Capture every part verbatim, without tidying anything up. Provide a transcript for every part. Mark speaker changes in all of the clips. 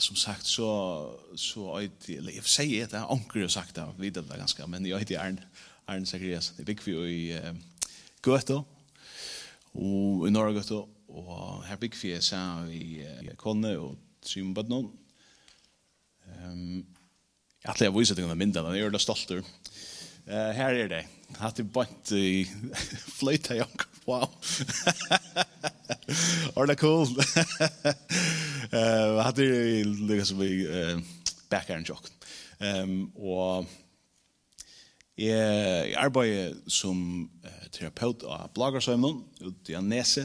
Speaker 1: som sagt så så jag jag säger det onkel har sagt det vidare det ganska men jag heter Arne Arne Zacharias. Det bygger vi i Göto och i norra Göto och här bygger vi så i Konne och Symbadnon. Ehm jag har visat den bilden och jag är det stolt över. Eh här är det. Hade bort i flöjta jag. Wow. Are that cool? Eh hade liksom vi backyard joke. Ehm och jag arbetar som terapeut och bloggersömnon ute i Nese.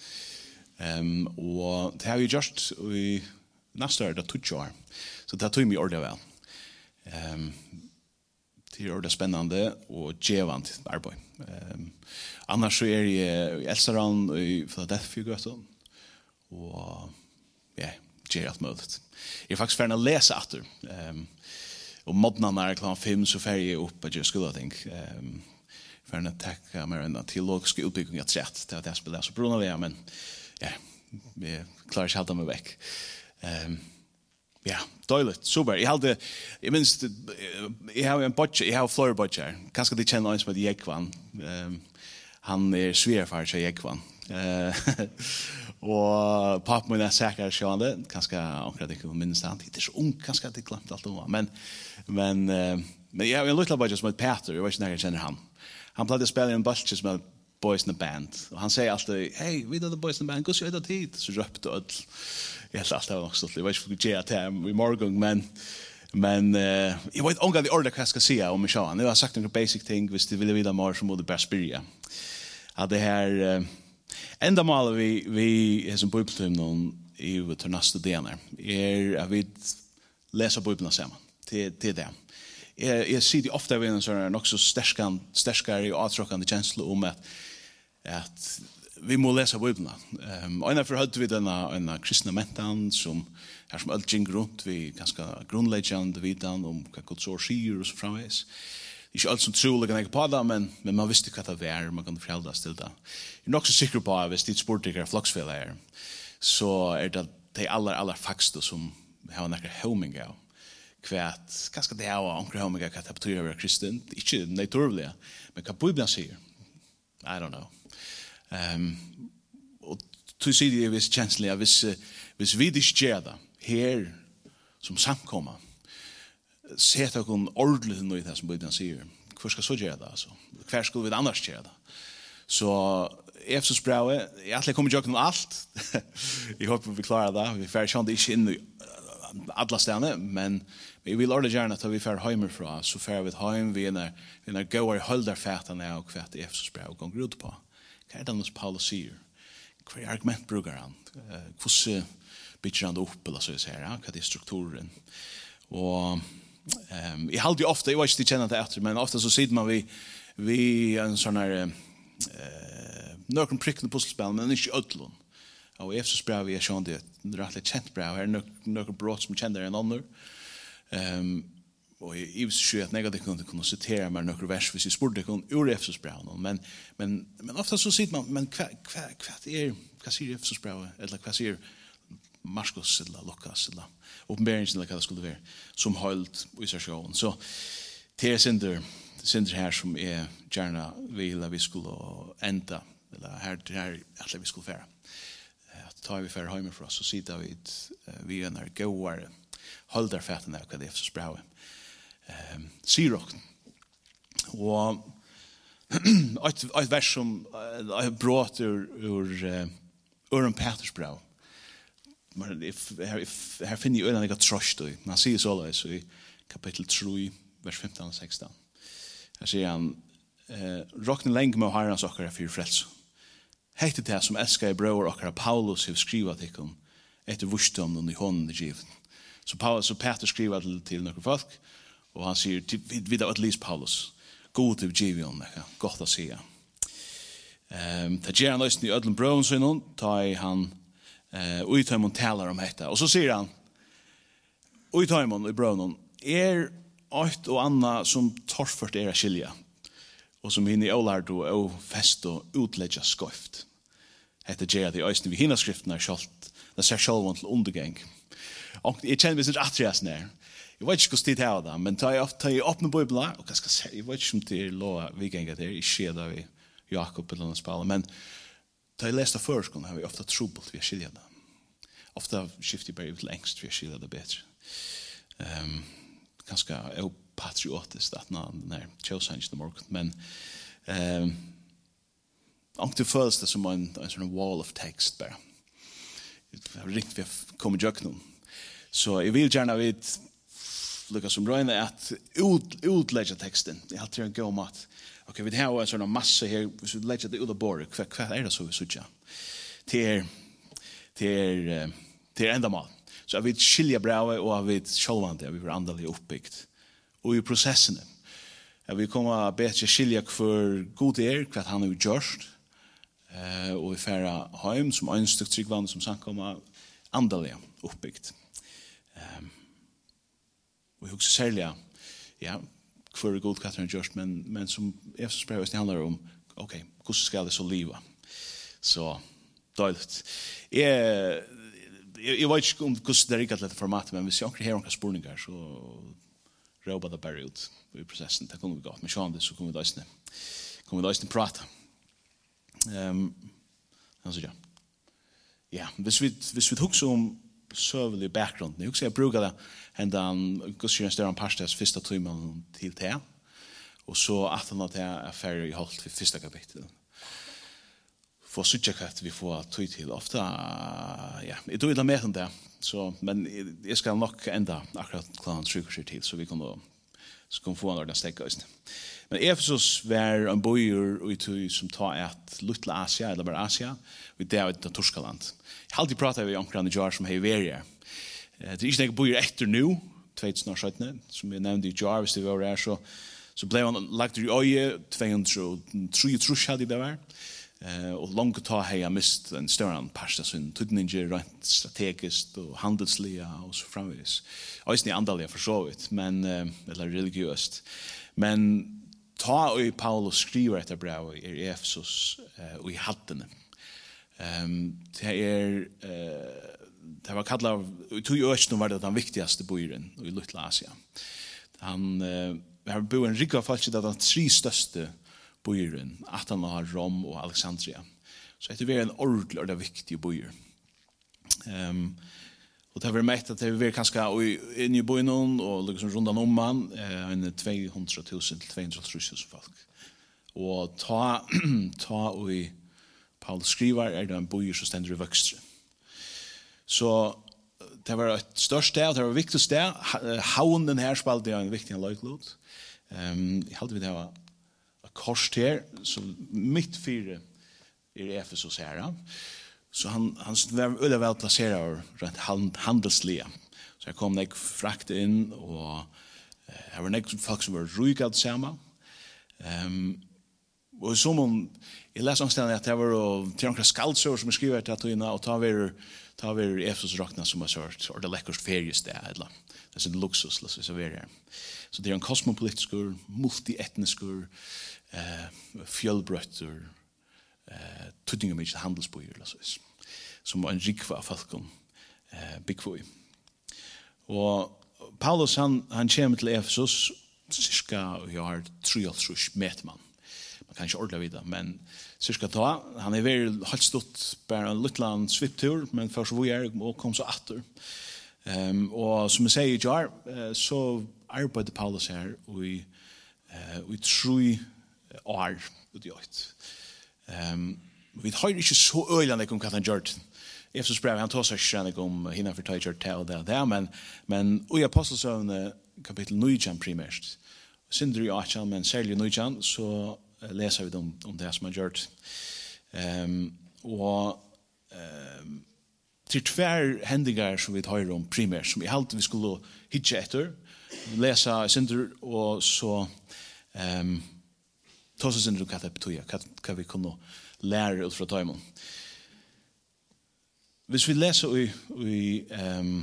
Speaker 1: Ehm och det har vi just vi nästa det tog år. Så det tog mig ordentligt väl. Ehm det är det spännande och gevant arbete. Ehm annars så är jag i Elsaron i Philadelphia Göteborg och ja, ger allt möjligt. Jag är faktiskt färdig att läsa efter. Ehm och modna när klockan fem så färdig jag upp att jag skulle tänka. Ehm för att tacka mer en teologisk utbildning att sätt det att jag spelar så Bruno Lea men ja, vi klarar inte att hålla mig väck. Ehm ja, dåligt, super. Jag hade, jag minns, jag har en budget, jag har flera budget. Kanske det känner någon som heter Jekvan. Um, han är svärfar till Jekvan. Uh, och pappa min är säkert sjönde. Kanske ankrat inte minns han. Det är så ung, kanske det glömt allt om. Men, men, uh, men jag har en liten budget som heter Peter. Jag vet inte när jag känner han. Han plade spela i en budget som heter Boys in the Band. Och han säger alltid, hej, vi är the Boys in the Band. Gå så är det tid. Så röpte och jag har alltid varit stolt. Jag vet inte om jag till i morgon, men men uh, jag vet inte vad jag ska säga om mig själv. Jag har sagt några basic ting. Hvis du vill veta mer så må du bara spyrja. Att det här uh, enda mål vi, vi är som bibeltum någon i till nästa delar är att vi läser Bibeln samman. Till, till det. Jag, jag ser det ofta vid en sån också stärkan, stärskare och avtråkande känsla om att, att vi må läsa Bibeln. Um, och därför hade vi denna en kristna mentan som här som allt gick runt vi ganska grundläggande vidan om vad Guds ord säger och så framvis. Det är inte allt som troligt kan jag på det, men, men man visste vad det var, man kan förhållas till det. Jag är också säker på att hvis ditt sportdiker flocksfäll är så är det de allra, allra faxta som har några homing av. Kvärt, ganska det här och några homing av att det betyder att vara kristen. Inte naturliga, men vad Bibeln säger. I don't know. Um, och du ser det visst känsliga hvis, hvis vi inte gör det här som samkomma sätta kon ordentligt nu i det som Bibeln säger. Hur ska så göra det alltså? Hur skulle vi annars göra det? Så Efesos brev, jag kommer jag om allt. Jag hoppas vi klarar det. Vi får inte inte in i alla ställen, men vi vill ordentligt gärna att vi får hemifrån så får vi hem vi när vi när går och håller fätarna och kvart Efesos brev och går ut på. Vad är det som Paulus säger? Vad är argument brukar han? Hur bygger han det upp eller så att säga? Vad är strukturen? Och um, jag håller ju ofta, jag vet inte känna det efter, men ofta så sitter man vi, vi en sån här uh, någon prickande pusselspel, men inte ödlån. Och i Efesos brev är sån det rätt känt brev. Här är några brott som känner en annan. Um, och i Ivs sjö att negativt kunde kunna citera med några vers för sig sporde kon ur Efesos brev men men men ofta så sitter man men kva kva kva är vad säger Efesos brev eller vad säger Markus eller Lukas eller uppenbarelsen eller vad det skulle vara som hållt i sig själv så det är synder synder här som är gärna vill att vi skulle ända eller här här att vi skulle fara att ta vi för hem för oss så sitter vi vi är när goar håller fatten där vad det är så bra ehm sirok och ett ett vers som jag har brought ur ur ur en Petrus brev men if if här finner ju en annan tröst då man ser så där så i kapitel tre vers femton och sexton här säger han eh rockna länge med Herrens och för frälse heter det som älskar bror och Paulus har skrivit till dem efter vursdom och i honom givet så Paulus så Petrus skriver till till några folk och han säger vid att least Paulus god till Givion gott att se ehm ta gärna lyssna i ödlen bror så någon tar han eh uh, utomon talar om detta och så säger han utomon i brönon är ett och anna som torfört era skilja och som hinner ålard och fest och utlägga skoft heter J. The Östen vi hinner skrifterna skalt det ser själv till undergång Och jag känner mig så attrias när. Jag vet inte hur det är det, men tar jag ofta i öppna Bibeln och jag ska säga, jag vet inte om det är lov vi kan det i skeda vi Jakob eller något spel, men tar jag läste förskon har vi ofta trubbelt vi skilja det. Ofta skiftar bara ut längst vi skilja det bättre. Ehm ganska är patriotiskt att när när Chelsea the market, men ehm och det första som en en sån wall of text bara. Det har riktigt vi kommer jag nu. Så jag vill gärna vet Lucas som Ryan att ut utlägga texten. Jag har tänkt gå mat. Okej, vi har en sån massa här så lägga det ut av bord. Vad vad är det så vi söker? Till till till ända mal. Så vi skilja bra och vi självande vi var andligt uppbyggt. Och i processen. Vi kommer bättre skilja för god är vad han har gjort. Eh och vi färra hem som en styck tryggvand som sank komma andligt uppbyggt. Ehm och hur sälja ja för god Catherine just men men som Jesus brev det handlar om okej hur ska det så leva så dåligt är jag vet inte om hur det är riktigt format men vi ser också här några spurningar så roba det bara ut i processen det kommer vi gå men så det så kommer vi då kommer vi då prata ehm alltså ja ja hvis vi hvis vi huxar om serverly background. Nu ska jag bruka det ändan Gustav Stern pastas första timmen till det. Och så att han att är affär i halt för första kapitel. För så att vi får tid till ofta ja, det är det mer än det. Så men jag ska nog ända akkurat klart trycker till så vi kan då så kan få några steg just. Men Efesos var en bojer ut som tar ett Lutla Asia eller bara Asia med det ut Torskaland. Jag alltid pratar vi om kring Jar som har varit. Det är inte en bojer efter nu tjugohundrasjutton som vi nämnde i Jar visst det var där så så blev han lagt i oje tvåhundratre trusch hade det var. Eh och långt ta har jag mist en större pasta så tudninge rent strategiskt och handelsliga och så framvis. Och är ni andliga för så vitt men eller religiöst. Men ta i Paulus skriver ett brev i Efesos och i hatten. Ehm det är eh det var kallat tog ju öst var det den viktigaste bojen i Lilla Asia. Han har bo en rika fallet att de tre största bojen Athena, Rom och Alexandria. Så det är en ordentlig och det viktiga bojer. Ehm och det har mätt att det är ganska in i bojen och liksom runt om man en tvåhundratusen till tvåhundratusen folk. Och ta ta och i Paulus skriver är det en bojer som ständer i växtre. Så det var ett störst steg, det var viktigt steg. Haunen här spalade en viktig löjklot. Ehm jag hade vi det var ett kors här så mitt fyra i Efesos här. Så han han var öde väl placerad runt handelsliga. Så jag kom nek frakt in och här var nek folk som var rujkat samma. Ehm och som om jag läste omständigt att det var till några skaldsår som skriver att det och ta vi ta vi Efesos rockna som har sort och det läckert feriest där eller det är en luxus så så är det. Så det är en kosmopolitisk multietnisk eh fjällbrötter eh tudinga med handelsbojer så som en rikva falkon eh bigfoy. Och Paulus han han kommer till Efesos cirka år trettiotre metman. Man kan inte ordla vidare, men cirka ta. Han är väl helt stått bara en liten sviptur, men först var jag och kom så åter. Um, och som jag säger i Jar, uh, så arbetade Paulus här och i, uh, i tre år utgjort. Um, vi har inte så öjande om vad han gjort. Efesos brev, han tar sig inte om hinna för att ta gjort det och det, men, men och i Apostelsövne kapitel nio primärt. Synder i Achan, men särskilt nio så läser vi om, om det som har gjort. Um, och um, till tvär händigar som vi tar om primärt, som vi alltid vi skulle hitcha efter, läsa synder och så um, ta oss synder och vad det betyder, vad vi kunde lära ut från tajmen. Hvis vi läser i, i, um,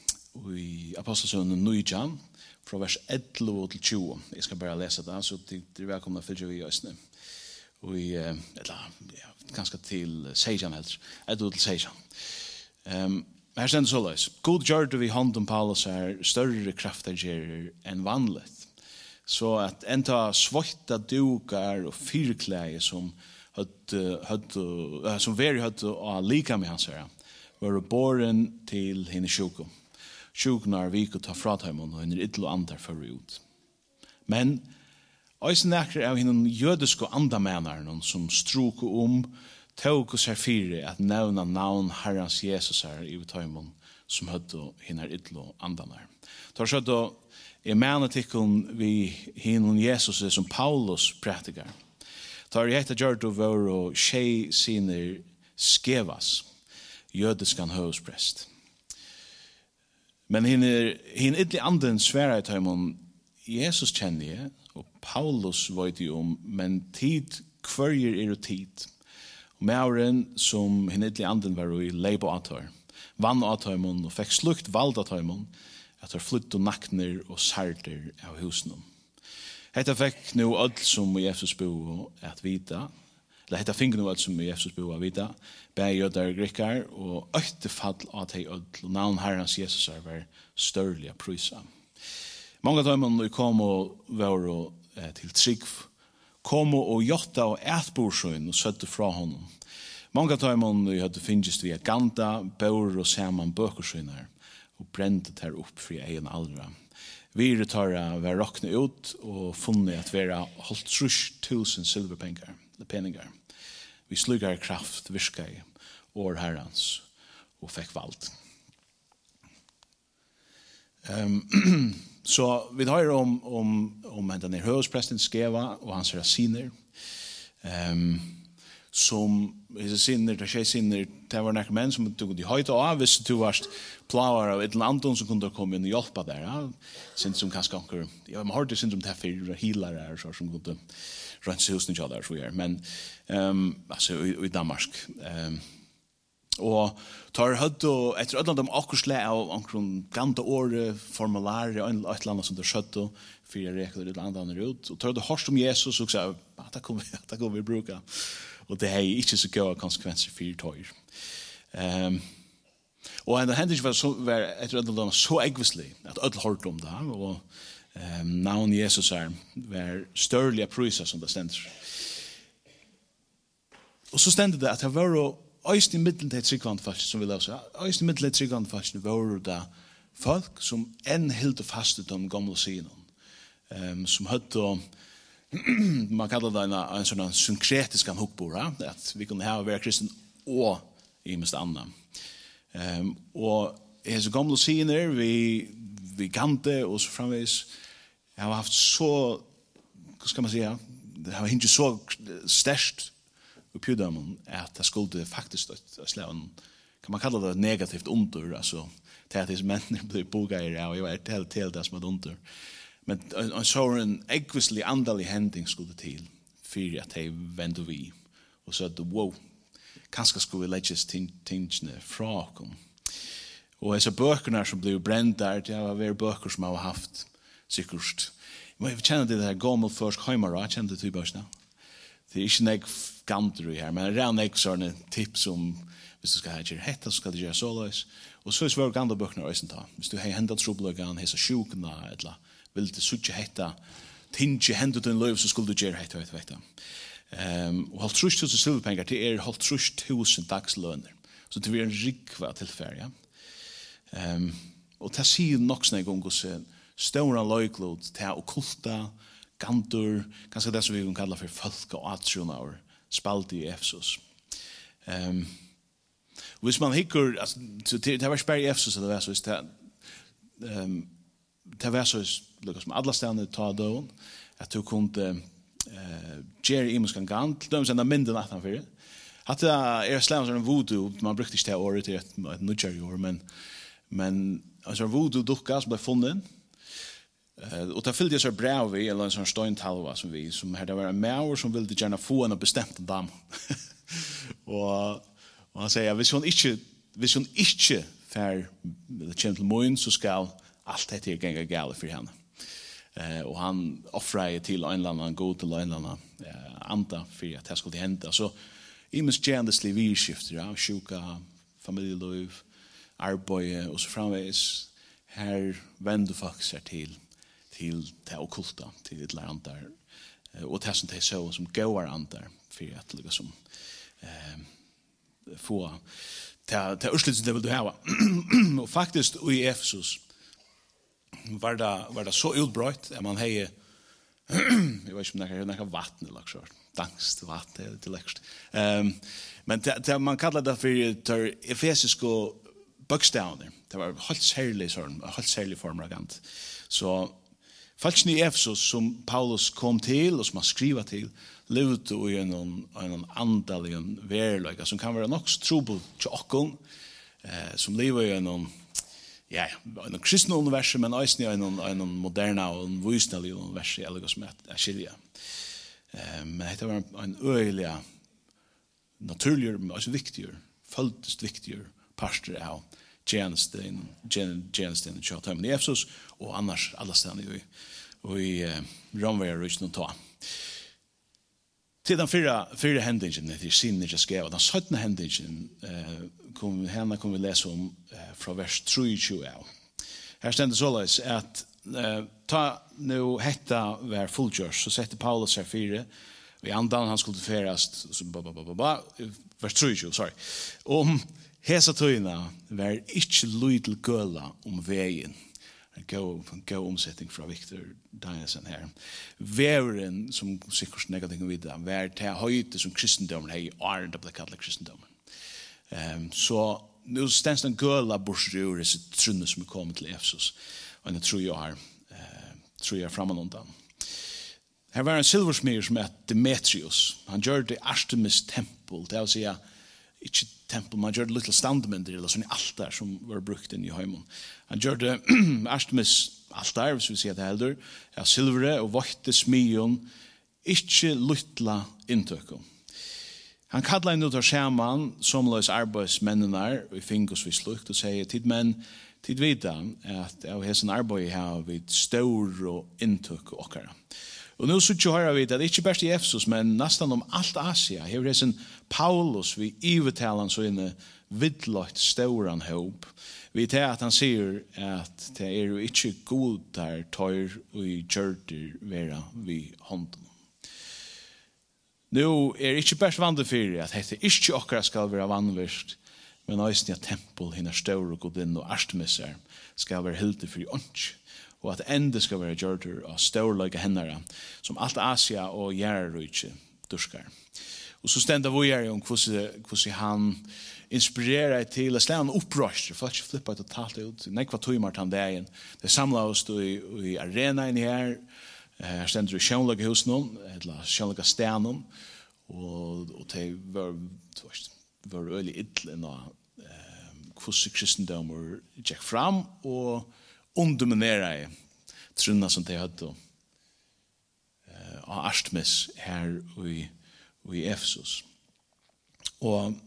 Speaker 1: i Apostelsövnen nio, från vers elva till tjugo. Jag ska bara läsa det, så det är välkomna att följa vi just nu. Och i, eller, ja, ganska till sexton helt. elva till sexton. Um, Her stender så løs. God gjør det vi hånd om Paulus er større krafter gjør enn vanligt. Så at enda svøyta dukar og fyrklæge som hadde, hadde, som veri hadde å lika med hans her, var båren til henne sjuko. Sjuknar vi kunne ta fra tøymon og henne idlo andar for ut. Men Øysen nekker av henne jødiske andamennerne som struker om tog og ser fire at nevna navn Herrens Jesus er i tøymon som hadde henne idlo andamer. Tar så da i mennetikken vi henne Jesus er som Paulus prætikar. Tar jeg etter gjør det vår og tjej sine skevas jødiskan høvsprest. Men henne idli anden sværa i tøymon Jesus kjenner jeg, og Paulus vet jo om, men tid kvarjer er og tid. Og mauren som henne idli anden var i leibo atar, vann atøymon og fikk slukt vald atøymon, at har flytt og nakner og sarter av husen. Hetta fikk nu alt som i Jesus bo at vita, eller hetta fikk nu alt som i Jesus bo at vita, bæg jødar grikkar, og øktefall at hei alt, og navn Herrens Jesus er var størlig a prysa. Många tøymon kom og var eh, til trygg, kom og jotta og ætborsøyn og søtte fra honom. Många tøymon hadde finnst via ganda, bør og saman bøkersøynar, og brente der opp for egen aldra. Vi retarra var rakne ut og funnet at vera holdt trus tusen silverpengar, eller peningar. Vi slugar kraft, virka i år herrans, og fikk vald. Um, så vi har om, om, om den høvespresten skeva og hans rasiner, um, som hese sinner, det skje sinner, det var nekker menn som tog de høyt av, hvis du var plavar av et eller annet som kunne komme inn og hjelpe der, ja. Sint som kanskje anker, ja, man har det syndrom til for healer her, så som kunne rense husen til der, så gjør, men, um, altså, i, i Danmark. Um, og tar høyt og, etter et eller annet om akkur sle av anker gante åre, formulare, et eller annet som det skjøtt og, for reker det et eller annet ut, og tar det hørst om Jesus, og sa, ja, det kommer vi bruka. Og det er ikke så gode konsekvenser for tøyer. Um, og det hendte ikke så, var etter at det var så eggvislig at alle hørte om det, og um, navn Jesus er var størlige pryser som det stender. Og så stender det at det var øyst i middelen til et tryggvand folk, som vi løser, øyst i middelen til et tryggvand folk, var det folk som enn helt fast ut om gamle siden, um, som hadde man kallar det en, en sånn synkretisk hukbora, at vi kunne ha være kristen og i mest anna. Um, og hese gamle siner, vi, vi gante og så framvis, jeg har haft så, hva skal man si, det har ikke så størst uppjudamon at det skulle faktisk slå en, kan man kalla det negativt under, altså, til at disse mennene blir bogeir, og jeg var helt til det som er under. Men en sånn eggvislig andalig hending skulle til for at de vende vi og så at wow, kanskje skulle vi legges tingene fra oss. Og disse bøkene som ble brent der, det har vært bøker som jeg har haft sikkert. Jeg kjenner det der gammel først heimere, jeg kjenner det til bøkene. Det er ikke nek ganter i her, men det er nek sånne tips om hvis du skal ha gjøre hette, så skal du gjøre såløs. Og så er det svært gamle bøkene også ta. Hvis du har hendet trobløkene, hese sjukene, eller vil det suttje hetta, tinge hendet en løv, så skulle du gjøre hetta, vet du, vet du. Um, og halvt trus tusen silverpenger, det er halvt trus tusen dagslønner. Så det blir en rikva tilfære, ja. Um, og det sier nok snakk om hos ståra løyklod til okkulta, gantur, kanskje det som vi kan kalla for folk og atrionar, spalt i Efesos. Um, og hvis man hikker, altså, det var ikke bare i Efesos, det var så, det um, det var så lukket som alle stedene ta døren, at du kunne uh, gjøre i muskan gant, de sender minden at han fyrir. At det er slem som en voodoo, man brukte ikke det året til et, et nødgjør år, men, men en sånn voodoo-dukka som ble funnet, uh, og det fyllde jeg så brev i, eller en sånn støyntalva som vi, som her det var en maur som ville gjerne få en bestemt dam. og, og han sier, hvis hun ikke, hvis hun ikke fer, kjem til moen, så skal allt det är gänga gale för henne. Eh och han offrar till en eller annan god till en eller annan eh, anta för att det skulle hända. Så i mest gärna slivi skifter, ja, sjuka, familjeliv, arbeid og så framveis. Her vender folk seg til, til det okkulta, til et eller annet der. Og det som de så som gåar andar, for at liksom eh, få til, til urslit som det vil du hava. Og faktisk i Efesus var det, var det så utbrøyt at man hei, jeg vet ikke om det er noe vatten eller så, dangst vatten, det er til lekst. Um, men det, det, man kallar det for efesiske bøkstavner. Det var helt særlig sånn, helt særlig formragant. Så falskene i Efesus som Paulus kom til, og som han skriver til, levde i en, en andal, en verløyga, som kan være nok så trobel til okken, eh, som lever i en, ja, en kristne univers, men også i en, en moderne og en vysnelig univers, eller hva som er skilja. Eh, men det var en, en øyelig, naturlig, men også viktigere, føltest viktigere parster av tjenesten, tjenesten i Kjøtøymen i Efesus, og annars alle stedene i, i uh, Romveier og ikke noe ta. Til den fyra, fyra hendingen, til sinne ikke skrev, den syttende hendingen, uh, kom, henne kom vi lese om uh, fra vers tjuetre av. Her stender såleis at uh, ta nu hetta var fullgjørs, så setter Paulus her fire, og i andan han skulle ferast, ba, ba, ba, ba, ba, vers tjuetre, sorry, om hesa tøyna var ikkje lydel gøla om veien. Gå, gå omsetning fra Victor Danielsen her. Væren, som sikkert negativt videre, var til høyde som kristendommen hei, og det ble kallet kristendommen. Um, så nu stens den gøla borsur disse trunne som er kommet til Efesus, og jeg tror jeg har, uh, tror jeg framan undan. Her var en silversmyr som het Demetrius. Han gjør det Artemis tempel, det vil si ikke tempel, man gjør det little standmynder, eller sånn altar som var brukt inn i heimen. Han gjør det Artemis altar, hvis vi sier det heldur, ja, silvere og vokte smyon, ikke little inntøkken. Han kallar inn ut av skjermen, som løs arbeidsmennene og i fingers vi slukt, og sier, tid menn, tid vita, at av hessen arbeid har vi stor og inntøk og okkara. Og nå så hører vi at det ikke bare i Efesus, men nesten om alt Asia. Her er en Paulus vi ivertaler så inne vidløgt ståren håp. Vi tar at han sier at det er jo ikke god der tøyr og i kjørter være vi hånden. Nå er det ikke bare vandefyrir at dette ikke akkurat skal være vannvirst, men også at tempel hinner ståre godinn og Artemisar skal være hilde for i ånds. Og at enda skal være gjørter av størløyga hennara, som alt Asia og Gjerarøyke durskar. Og så stender vi her om hvordan han inspirerer til å slå en opprøst, for ikke flippe totalt ut. Nekva tøymart han dagen. Det samlet oss i, i arenaen her, her stender i sjønløyga hos noen, eller sjønløyga stenen, og, og det var, var øyelig idlen av eh, hvordan kristendommer gikk fram, og underminera i trunna som de hadde uh, av Artemis her i, i Efesus. Og,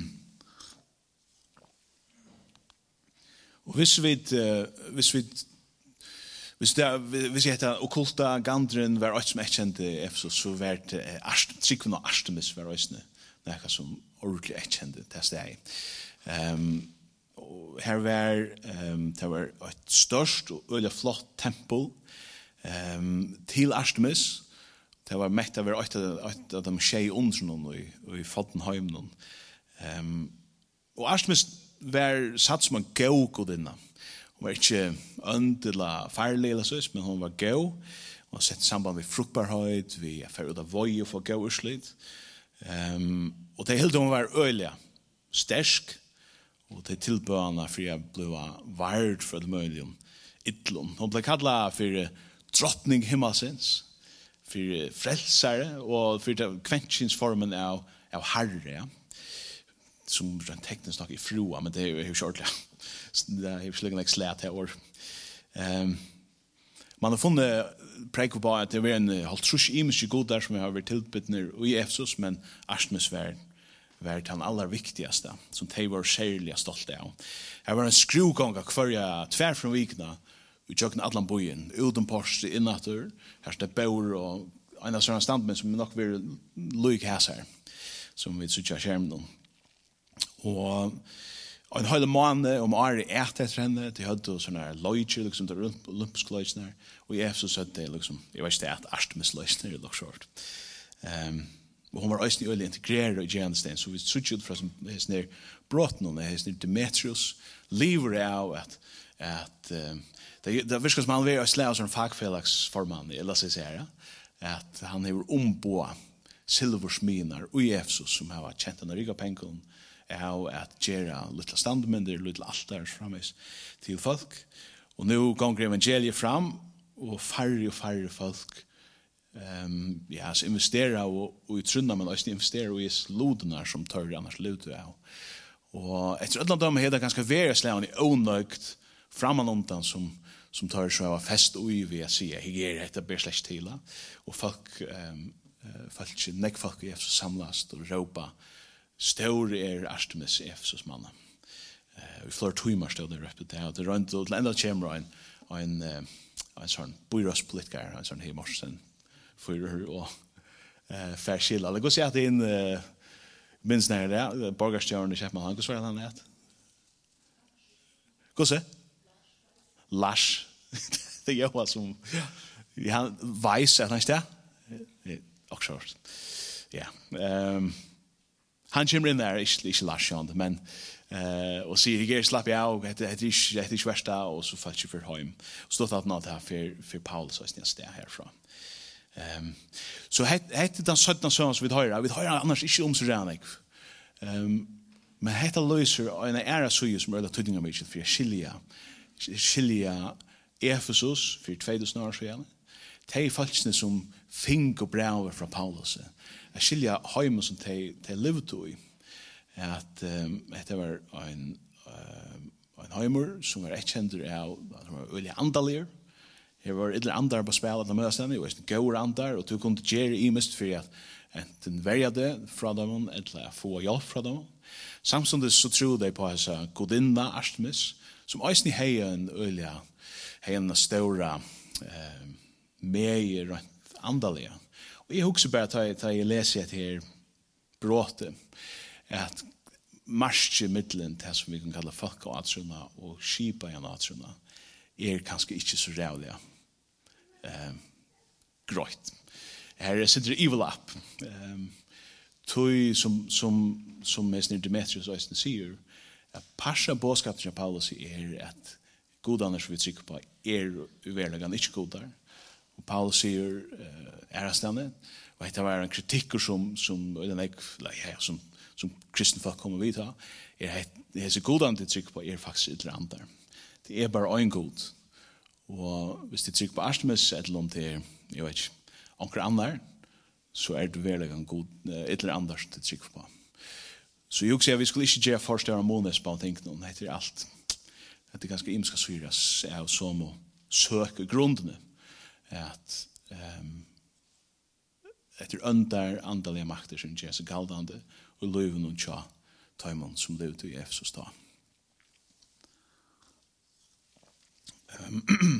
Speaker 1: og hvis vi uh, hvis vi hvis det hvis jeg heter okkulta gandren var alt som jeg kjente i Efesus, så var det trykken av Artemis var også noe som ordentlig jeg kjente til steg. Um, Og her var, um, det var et størst og øyelig flott tempel um, til Artemis. Det var mekt av et av de tjej under noen og i, i Fottenheim noen. Um, og Artemis var satt som en gau godinna. Hun var ikke øndelig farlig eller sånn, men hun var gau. Hun har sett samband med fruktbarhet, vi er ferdig ut av vøy og få gau urslit. Um, og det hele hun var øyelig stersk. Og det tilbøene for jeg ble vard for det mulige ytlom. Hun ble kallet for drottning himmelsins, for frelsere, og for kventsinsformen av, av herre, ja. Som rent teknisk nok i frua, men det er jo ikke ordentlig. Det er jo ikke like slet her år. Um, man har funnet prek på at det var en halvt trus imiske god der som jeg har vært tilbytt i Efesus, men Artemis var var det allra viktigaste, som de var særlig stolte av. Her var en skruvgång av hver tvær fra vikna, vi tjøkken allan bojen, uten post, innatur, her stod bor og en av sånne standmenn som nok vil lykke hæs her, som vi sitter av skjermen om. Og, en hel måned om Ari äta etter henne, de hadde sånne her løyger, liksom, de olympiske løyger, og i Efesus hadde de, liksom, jeg vet ikke, at Artemis løyger, det er short. Um, og hun var også øyelig integreret i Gjenestein, så vi suttet ut fra hans nere bråten, og hans nere Demetrius, lever av at, at um, det, det virker som han vil slå som fagfellagsformann, eller så sier jeg, at han har ombå silversminer i Efesus, som har kjent en rygg av penken, av at gjøre litt standmender, litt altar framis til folk. Og nå ganger evangeliet fram, og færre og færre folk um, ja, så investerer og, og i trunna, men også investerer i lodene som tør annars lute av. Og etter et eller annet er det ganske veldig slævende ånøgt framanundan som, som tar så av fest og i ved å si at jeg er etter ber slett til. Og folk, um, folk, nek folk i Efesus samlast og råpa stor er Artemis i Efesus mannen. Uh, vi får tøymer stod der oppe til, og det rønt og enda kommer en, en, uh, en sånn byrøspolitiker, en sånn Himorsen, fyrer og uh, færskilda. Det går å si at det er en uh, minst nær det, borgerstjørn i Kjeppmann, hva svarer han det? Gå se? Lars. Det er jo som han veis, er han ikke det? Også hørt. Ja. Um, Han kommer inn der, ikke, ikke Lars Jan, men uh, og sier, jeg er slapp av, det er ikke, ikke verst da, og så falt jeg for hjem. Og stått alt noe her for, for Paulus, og jeg sted herfra. Um, så hette den syttende sønnen som vi hører, vi hører annars ikke om så rannig. Um, men hette løser, og en ære søye som er det tydninger mye, for jeg skiljer, skiljer Efesus, for två tusen år siden, de folkene som fink og brever fra Paulus, jeg skilja heimen som de, de levde i, at um, det var en, uh, en heimer som var ekkjent av, som var veldig andalier. Det var idler andar på spil at de møtes henne, det var gode andar, og du kunne gjøre i mest for at enten verja det fra dem, eller få hjelp fra dem. Samtidig så tror de på hans godinna Artemis, som også hei en øyelig, hei en større uh, med andalier. Og jeg husker bare at jeg leser et her bråte, at marsje middelen til som vi kan kalle folk og atsruna og skipa igjen atsruna er kanskje ikke så rævlig eh, grøyt. Her sitter evil up. Eh, tog som, som, som Mesner Demetrius Øysten sier, at parsa bådskapet til Paulus er at godaner som vi trykker på er uverleggan ikke godar. Og Paulus sier uh, ærastande, og dette var en kritikker som, som, ja, som, som kristne folk kommer vidt av, er at disse godene de trykker på er faktisk et eller annet. Det er bare en god. Og hvis de trykker på Artemis, et eller annet er, jeg vet ikke, anker andre, så er det veldig en god, et eller annet som de trykker på. Så jeg sier at vi skulle ikke gjøre forstørre måneds på tingene, det er alt. Det er ganske imenska syras av som å søke grunnene, at um, etter øndar andalige makter som gjør seg galdande og løven og tja tøymon som levde i Efesus da. Um,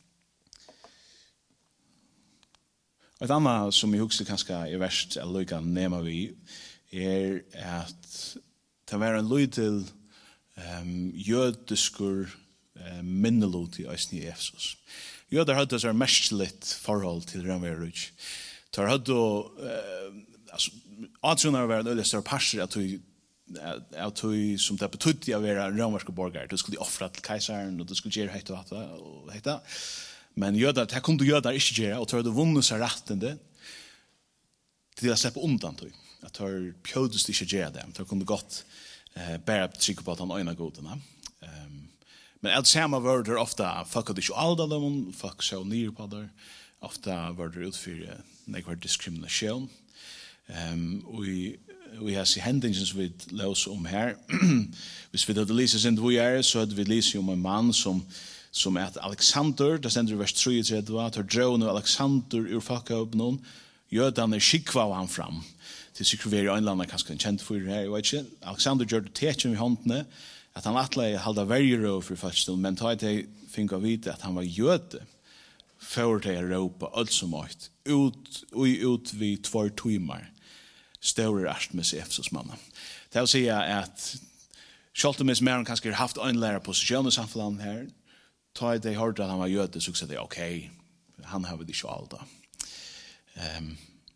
Speaker 1: et annet som jeg husker kanskje er verst å lykke nema vi er at det var en løy til um, jødiskur uh, minnelot i Øysten i Efesus. Jøder hadde så mestligt forhold til Rønverud. De hadde, uh, altså, atrunnar var en øyelig større parser at de av tog som det betydde å være romerske borgere. Du skulle offre til keiseren, og du skulle gjøre høyt og hatt og høyt. Men jøder, det kunne jøder ikke gjøre, og de hadde vunnet seg rettende til å slippe undan tog. At de pjødest ikke gjøre det. De kunne godt uh, bare trykke på at han øyne godene. Um, men alt samme var det ofte, folk hadde ikke alda dem, folk så nyr på det. Ofte var det utfyrt når diskriminasjon. Um, og i vi har sett hendingen som vi løser om her. Hvis vi hadde lyset sin hvor er, så hadde vi lyset om en mann som, som er Alexander, det stender i vers tre, at har drøvende Alexander ur folkehøpnen, jødene skikva av han fram. Til sikkert vi er i øynlandet kanskje kjent for her, jeg vet ikke. Alexander gjør det tetjen i håndene, at han atle halda verger over for førstund, men ta jeg fikk å vite at han var jøde, for til Europa, alt som mått, ut, ut, ut vi tvær timer, større Artemis i Efesus mannen. Det vil si at Selv om jeg mer kanskje har haft en lærer position i samfunnet her, ta de hørte at han var jøde, så sa de, ok, han har det ikke alt da. Um,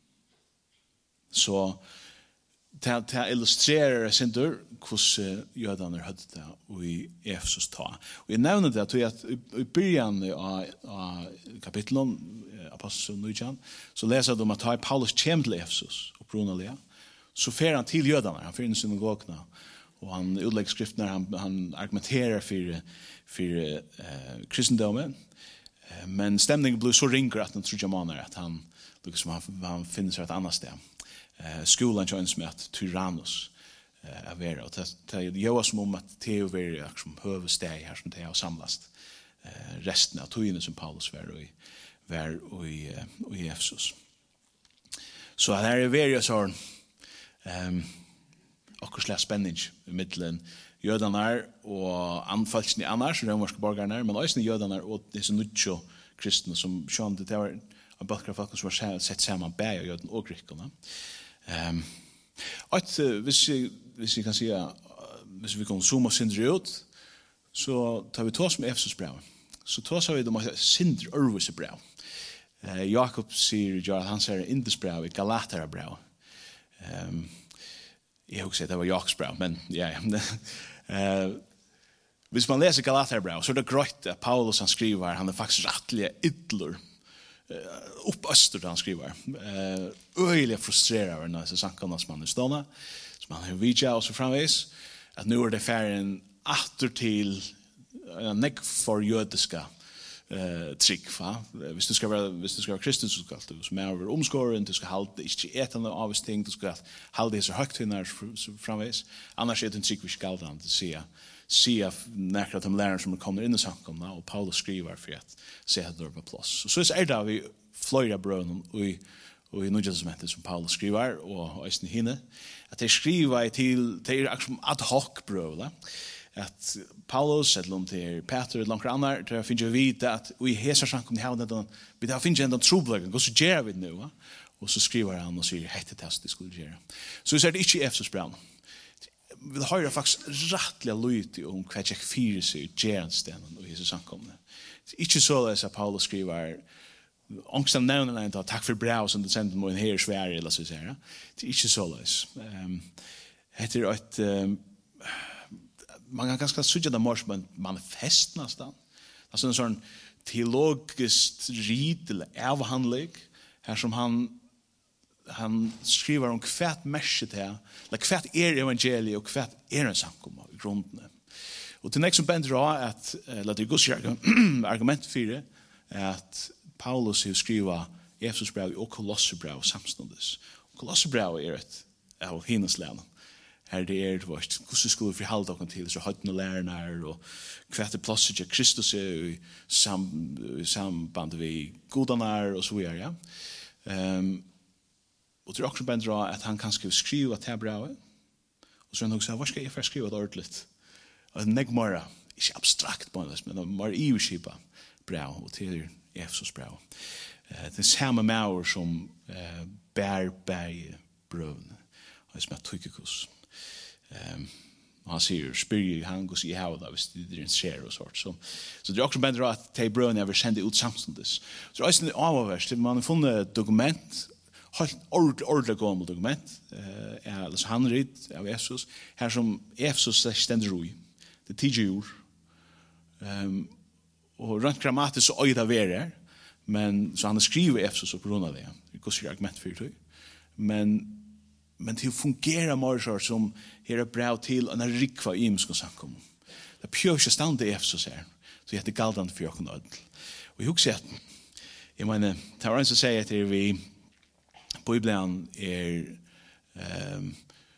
Speaker 1: så til å illustrere sinter hvordan jødene hadde det i Efesus ta. Og jeg nevner det at i begynnelsen av, av kapitlet, Apostel Nujan, så leser de om at da Paulus kommer til Efesus, opprunnelige, så fer han til jødene, han fer inn i synagogene, og han utlegger skriftene, han, han argumenterer for, for uh, kristendommen, uh, men stemningen blir så ringer at han tror ikke maner at han, liksom, han, han finner seg et annet sted. Uh, skolen kjønns med at Tyrannus uh, er vera, og det gjør som om at det er vera som høvesteg her som det er samlast uh, resten av togene som Paulus var i, var i, uh, i Efesus. Så her er vera sånn um, akkurat slags spenning i middelen jødene og anfallsene annars, romerske borgerne, men også jødene og disse nødjo kristne som skjønte det var en bøkker av folk som var sett sammen bæg av jødene og grekerne. Um, at, uh, hvis, jeg, hvis jeg kan si uh, hvis vi kan zoome syndere ut, så tar vi tås med Efesus brev. Så tås har vi om at syndere ørvise brev. Uh, Jakob sier ja, at han sier Indus brev i Galatera brev. Um, jeg har ikke sett det var Jakobs brev, men ja, ja. uh, hvis man leser Galatera brev, så er det grønt at Paulus han skriver, han er faktisk rettelig ytler uh, opp øster da han skriver. Uh, øyelig frustrerer over disse sankene som han er stående, som han har vidtja og så framvis, at nå er det ferien atter til uh, nekk for jødiske uh, trygg. Hvis du skal være, hvis du skal være kristen, så skal du som er over omskåren, du skal halde ikke etende av oss ting, du skal halde disse høgtøyner framvis. Annars er det en trygg vi skal han til å si sia nekra de lærere som kommer inn i samkomna, og Paulus skriver for at se at det er på plass. Og så er det vi fløyre brønnen og, og i nødgjødelsesmentet som Paulus skriver, og eisen hinne, at de skriver til, det er akkurat ad hoc brøvene, at Paulus, eller om det er Peter, eller noen andre, det finner jeg vite at vi heser samkomna, vi har finner en trobleggen, og så gjør vi det nå, og så skriver han og sier, hei til test, det skulle gjøre. Så er det ikke i Efesus brønnen. Vi har faktisk rettelig lyd om hva jeg fyrer seg i gjerenstenen og Jesus samkomne. Det er ikke så det at Paulus skriver ångsten nevner han takk for brev som det sendte mot en her i Sverige, eller så sier. Det er ikke så det. Um, det er et um, man kan ganske sydde det mer som en manifest nesten. Det er en sånn teologisk rit eller avhandling her som han han skriver om kvært mesje til, eller kvært er evangeliet, og kvært er en samkomma i grunden. Og til nekst som bender av at, eller det er Guds argument for det, er at Paulus har skrivet Efesus brev og Kolossebrev samståndes. Kolossebrev er et av hennes lærne. Her det er det vårt, hvordan skulle vi forholde dere til, så høytene lærerne er, og kvært er plasset til Kristus er i sam, samband med godene er, og så videre, ja. Um, Og det er også bare bra at han kan skrive til brevet. Og så er han også, hva skal jeg få skrive det ordentligt? Og det er ikke bare, ikke abstrakt på en men bare iveskipet brev, og til Efesus brev. Det er samme maur som uh, bær bær brøvene, og som er Tykikus. Um, og han sier, spyr han går i havet da, hvis det er en skjer og sånt. Så, så det er også bare bra at de brøvene er sendt ut samståndes. Så det er også en avhverst, man har funnet dokument, ord ordentlig gammel dokument, eh, er altså handrit av Efesus, her som Efesus stender ui. Det er tidlig ord. Um, og rent grammatisk så øyda være, men så han har skrivet Efesus og på grunn av det. Det går sikkert argument for det. Men, men til å fungere mer som her er brev til en rikva imensk og samkom. Det er pjør ikke stand til Efesus her, så det er galdant for jokken ødel. Og jeg husker at, jeg mener, det var en som sier at vi Bibelen er um,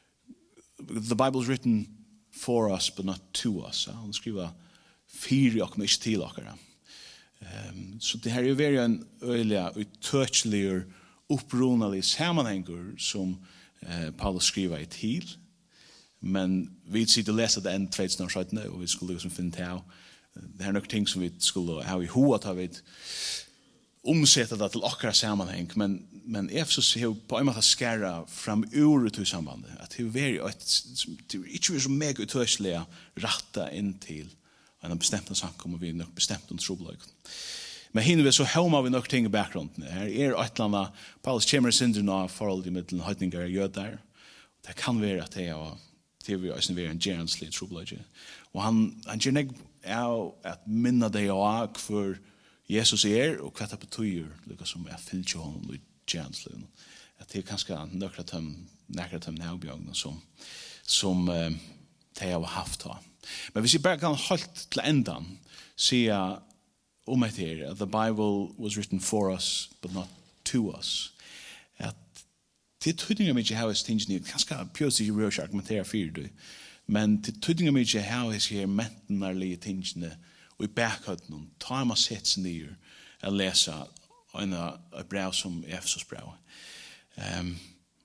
Speaker 1: the Bible is written for us but not to us. Ja? Han skriver fire og ikke til dere. Um, så det her er jo veldig en øyelig uttøtselig opprunelig sammenhenger som uh, Paulus skriver i til. Men vi sitter og leser det enn tveit snart skjøttene, og vi skulle liksom finne til. Det er nok ting som vi skulle ha i hodet, har vi omsätta det till akkurat sammanhang, men men Efesos har på en måte skæra fram ur till sambandet att det är very det är inte så mega utösliga rätta in till en bestämd sak kommer vi nog bestämt en troblag. Men hinner vi så hemma vi nog ting i bakgrunden. Här är ett landa Paulus chamber syndrome för i mitten höjningar gör där. Det kan vara att det är det vi är en generally troblag. Och han han gör är att minna det jag för Jesus är och vad det betyder liksom som är fyllt ju honom med tjänst. Att det kanske några tom några tom näbjörn som som det har haft ha. Men vi ser bara kan halt till ändan se om det här the Bible was written for us but not to us. Att det tydligen med how is things new kanske pure i real argumentera för det. Men det tydligen med how is here mentally things och i bakgrunden tar man sätts ner att läsa en ett brev som Efesos brev. Ehm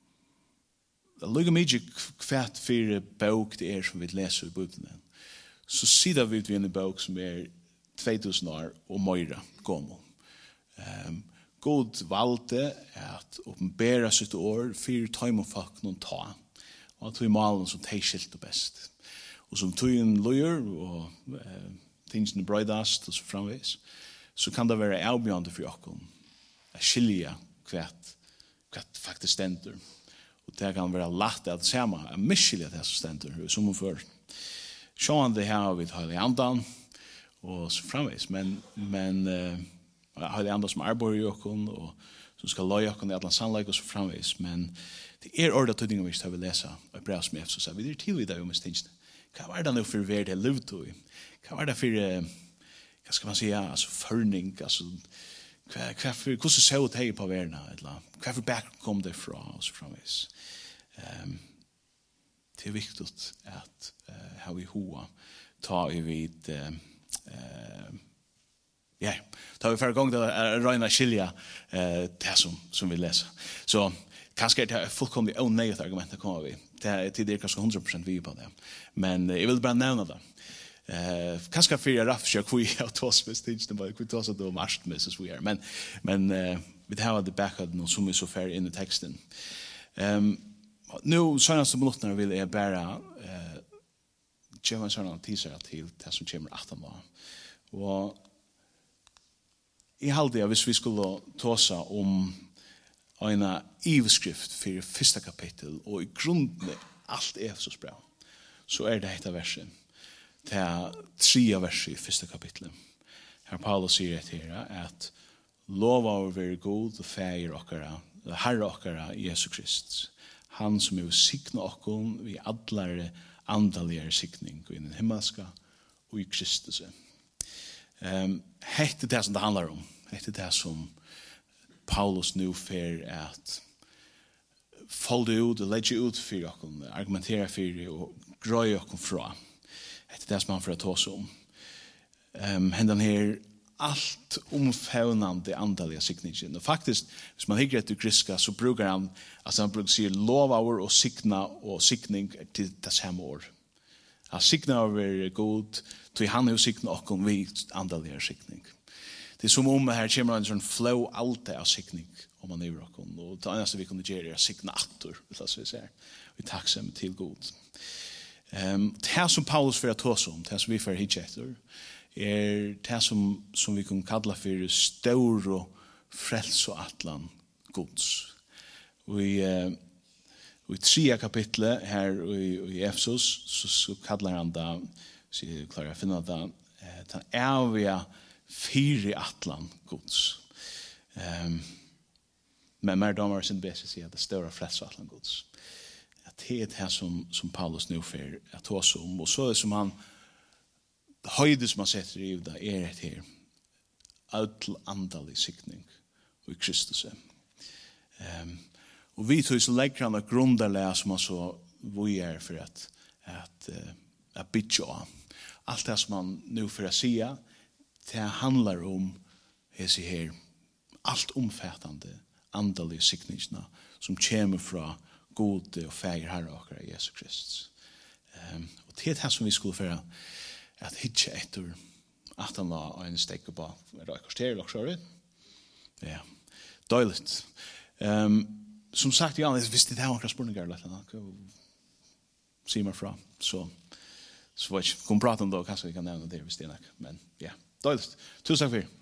Speaker 1: det ligger mycket kvärt för bok det är som vi läser i boken. Så sitter vi i en bok som är tvåtusen år och mer gammal. Ehm God valde att uppenbara sitt ord för time och folk någon ta. Och att vi malen som tejskilt bäst. Och som tog en lawyer och eh, things in brightast och så framvis. Så kan det vara avbjörande för oss att skilja kvart kvart faktiskt ständer. Och det kan vara lätt att säga att misskilja det som ständer som hon för. Sjån det här vid hela andan och så framvis. Men, men uh, hela andan som arbetar i oss och som ska löja oss i alla sannlägg och så framvis. Men det är ordet tydningar vi ska läsa ett brev som Efesos. Vi är till vid det om vi stängs. Vad var det nu för värld det levde i? Vad var det för, vad ska man säga, alltså förning, alltså vad för, hur så det här på världen, eller vad för back kom det ifrån och så framvis. Um, det är viktigt att uh, ha vi hoa ta i vid uh, uh, ja, ta vi för gång det är rena skilja uh, det som, som vi läser. Så kanske det är fullkomligt onödigt argument att komma vi. Det är till det kanske hundra procent vi på det. Men uh, jag vill bara nämna det. Eh kanske för jag raff jag kvui att tas med stage det bara kvui tas då mest med så vi är men men uh, vi har det backad någon som är så fair in i texten. Ehm nu senaste minuterna vill jag bara eh Jimmy såna teaser till det som kommer åtta då. Och i halde jag visst vi skulle tåsa om en evskrift för första kapitel och i grunden allt Efesos brev. Så är det detta versen. Det är tre vers i första kapitlet. Här Paulus säger det här att lova och vara god och fäger okkara, herre okkara Jesu Krist. Han som är sikna okkom vid allare andaliga sikning i den himmelska och i Kristus. Um, det är det som det handlar om. Det är det som Paulus nu för att folda ut och lägga ut för okkom, argumentera för och gröja okkom fra. Det är det som han får att ta oss om. Um, Händan här allt omfävnande andaliga sikningen. Och faktiskt, hvis man hickar till griska så brukar han, alltså han brukar säga lovaur och sikna och sikning till det samma år. Han sikna över god, till han har sikna och om vi andaliga sikning. Det är som om här kommer en sån flow allt av sikning om man är i rocken. Och det enda vi kunde göra är sikna attor, så vi säger. Vi är tacksam till god. Um, det som Paulus för att ta oss om, det som vi för hit efter, är det som, som vi kan kalla för stor och fräls och atlan gods. Och i, uh, och i tredje kapitlet här i, i Efesos så, så kallar han det, så jag klarar att finna det, uh, den eviga fyra atlan gods. Um, men mer damer sin bäst säger att det stora fräls och atlan gods. Att det är det här som, som Paulus nu för att ta oss om. Och så är det som han höjde som han sätter i det är det här all andalig sikning i Kristus. Um, och vi tog så lägger han att grundarlära som han så vi är för att, att, uh, att bytja. Allt det som han nu för att säga det handlar om det här allt omfattande andalig sikningsna som kommer från gode og fægir herre okkara Jesu Krist. Um, og det er det som vi skulle føre at hitje etter at han la en stekke på er det kvarter eller så Ja, døyligt. Um, som sagt, ja, hvis det er noen spørninger, sier meg fra, så så vet jeg, kom prate om det, og kanskje vi kan nevne det hvis det er nok, men ja, døyligt. Tusen takk for